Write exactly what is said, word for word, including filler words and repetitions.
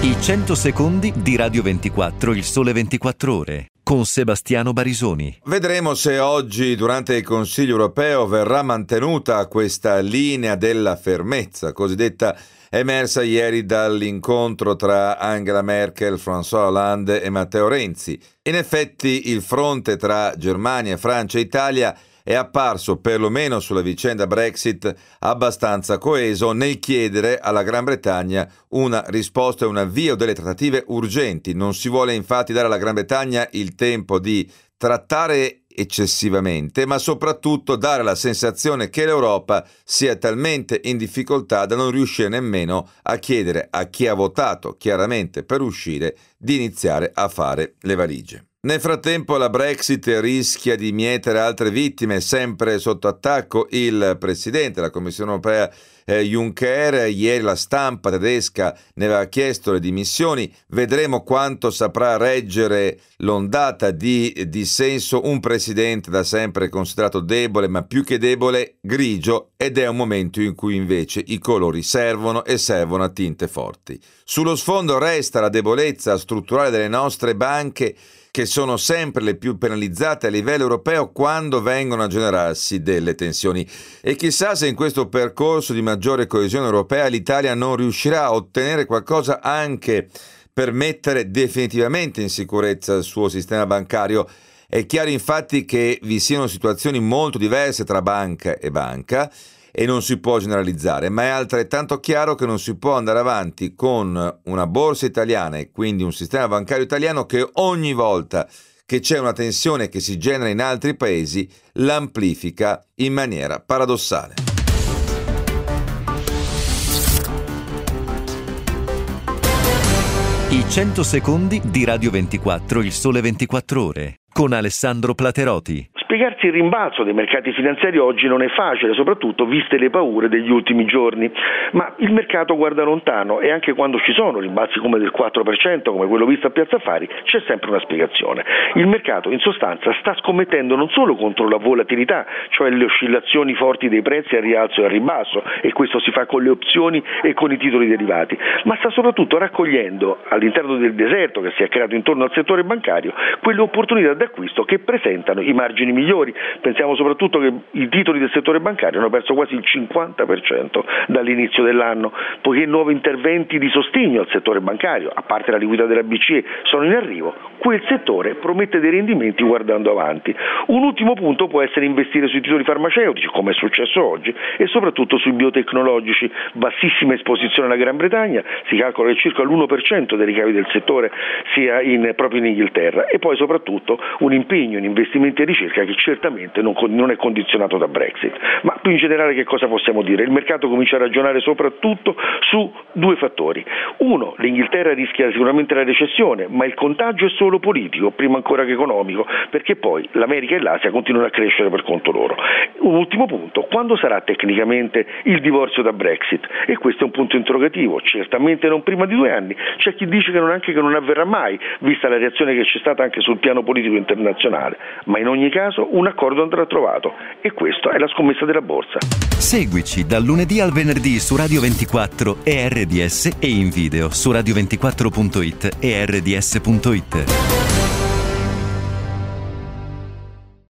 I cento secondi di Radio ventiquattro, il sole ventiquattro ore, con Sebastiano Barisoni. Vedremo se oggi, durante il Consiglio europeo, verrà mantenuta questa linea della fermezza, cosiddetta emersa ieri dall'incontro tra Angela Merkel, François Hollande e Matteo Renzi. In effetti, il fronte tra Germania, Francia e Italia è apparso, perlomeno sulla vicenda Brexit, abbastanza coeso nel chiedere alla Gran Bretagna una risposta e un avvio delle trattative urgenti. Non si vuole infatti dare alla Gran Bretagna il tempo di trattare eccessivamente, ma soprattutto dare la sensazione che l'Europa sia talmente in difficoltà da non riuscire nemmeno a chiedere a chi ha votato chiaramente per uscire di iniziare a fare le valigie. Nel frattempo la Brexit rischia di mietere altre vittime, sempre sotto attacco il presidente della Commissione europea eh, Juncker. Ieri la stampa tedesca ne aveva chiesto le dimissioni. Vedremo quanto saprà reggere l'ondata di dissenso un presidente da sempre considerato debole, ma più che debole, grigio, ed è un momento in cui invece i colori servono e servono a tinte forti. Sullo sfondo resta la debolezza strutturale delle nostre banche, che sono sempre le più penalizzate a livello europeo quando vengono a generarsi delle tensioni. E chissà se in questo percorso di maggiore coesione europea l'Italia non riuscirà a ottenere qualcosa anche per mettere definitivamente in sicurezza il suo sistema bancario. È chiaro infatti che vi siano situazioni molto diverse tra banca e banca e non si può generalizzare, ma è altrettanto chiaro che non si può andare avanti con una borsa italiana e quindi un sistema bancario italiano che ogni volta che c'è una tensione che si genera in altri paesi l'amplifica in maniera paradossale. I cento secondi di Radio ventiquattro, il sole ventiquattro ore, con Alessandro Plateroti. Spiegarsi il rimbalzo dei mercati finanziari oggi non è facile, soprattutto viste le paure degli ultimi giorni, ma il mercato guarda lontano e anche quando ci sono rimbalzi come del quattro per cento, come quello visto a Piazza Affari, c'è sempre una spiegazione. Il mercato in sostanza sta scommettendo non solo contro la volatilità, cioè le oscillazioni forti dei prezzi al rialzo e al ribasso, e questo si fa con le opzioni e con i titoli derivati, ma sta soprattutto raccogliendo all'interno del deserto che si è creato intorno al settore bancario quelle opportunità d'acquisto che presentano i margini migliori. Pensiamo soprattutto che i titoli del settore bancario hanno perso quasi il cinquanta per cento dall'inizio dell'anno, poiché nuovi interventi di sostegno al settore bancario, a parte la liquidità della B C E, sono in arrivo. Quel settore promette dei rendimenti guardando avanti. Un ultimo punto può essere investire sui titoli farmaceutici, come è successo oggi, e soprattutto sui biotecnologici. Bassissima esposizione alla Gran Bretagna, si calcola che circa l'uno per cento dei ricavi del settore sia in, proprio in Inghilterra, e poi soprattutto un impegno in investimenti e ricerca che certamente non, non è condizionato da Brexit. Ma più in generale che cosa possiamo dire? Il mercato comincia a ragionare soprattutto su due fattori. Uno, l'Inghilterra rischia sicuramente la recessione, ma il contagio è solo politico, prima ancora che economico, perché poi l'America e l'Asia continuano a crescere per conto loro. Un ultimo punto, quando sarà tecnicamente il divorzio da Brexit? E questo è un punto interrogativo, certamente non prima di due anni, c'è chi dice che non, anche che non avverrà mai, vista la reazione che c'è stata anche sul piano politico internazionale, ma in ogni caso un accordo andrà trovato, e questa è la scommessa della borsa. Seguici dal lunedì al venerdì su Radio ventiquattro e R D S e in video su radio ventiquattro punto it e R D S punto it.